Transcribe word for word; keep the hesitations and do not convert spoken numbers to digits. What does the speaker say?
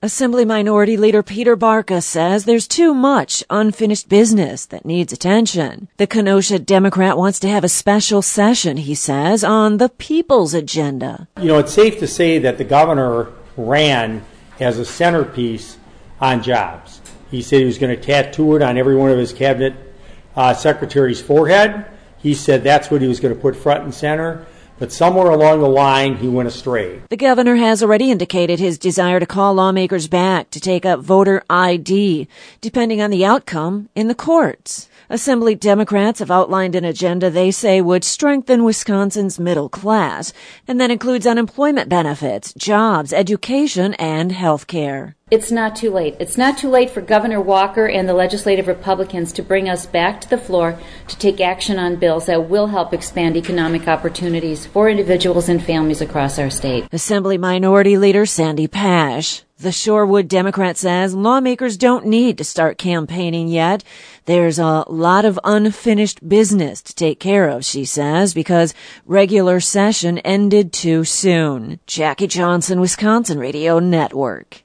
Assembly Minority Leader Peter Barca says there's too much unfinished business that needs attention. The Kenosha Democrat wants to have a special session, he says, on the people's agenda. You know, it's safe to say that the governor ran as a centerpiece on jobs. He said he was going to tattoo it on every one of his cabinet uh, secretaries' forehead. He said that's what he was going to put front and center. But somewhere along the line, he went astray. The governor has already indicated his desire to call lawmakers back to take up voter I D, depending on the outcome in the courts. Assembly Democrats have outlined an agenda they say would strengthen Wisconsin's middle class, and that includes unemployment benefits, jobs, education, and health care. It's not too late. It's not too late for Governor Walker and the legislative Republicans to bring us back to the floor to take action on bills that will help expand economic opportunities for individuals and families across our state. Assembly Minority Leader Sandy Pash. The Shorewood Democrat says lawmakers don't need to start campaigning yet. There's a lot of unfinished business to take care of, she says, because regular session ended too soon. Jackie Johnson, Wisconsin Radio Network.